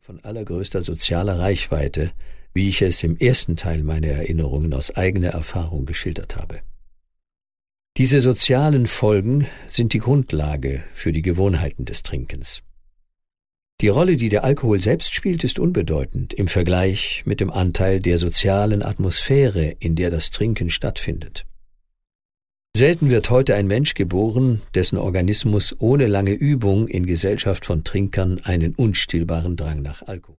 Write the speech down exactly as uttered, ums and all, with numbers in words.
von allergrößter sozialer Reichweite, wie ich es im ersten Teil meiner Erinnerungen aus eigener Erfahrung geschildert habe. Diese sozialen Folgen sind die Grundlage für die Gewohnheiten des Trinkens. Die Rolle, die der Alkohol selbst spielt, ist unbedeutend im Vergleich mit dem Anteil der sozialen Atmosphäre, in der das Trinken stattfindet. Selten wird heute ein Mensch geboren, dessen Organismus ohne lange Übung in Gesellschaft von Trinkern einen unstillbaren Drang nach Alkohol